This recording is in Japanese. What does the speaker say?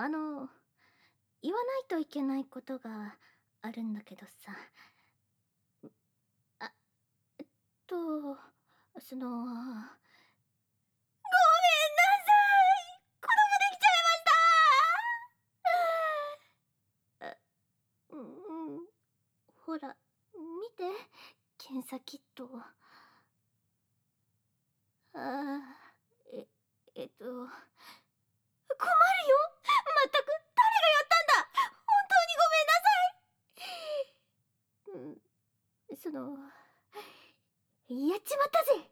言わないといけないことがあるんだけどさ。あ、と、その、ごめんなさい。子供できちゃいました。うん、ほら、見て、検査キット。困るよ。まったく、誰がやったんだ。本当にごめんなさい。やっちまったぜ。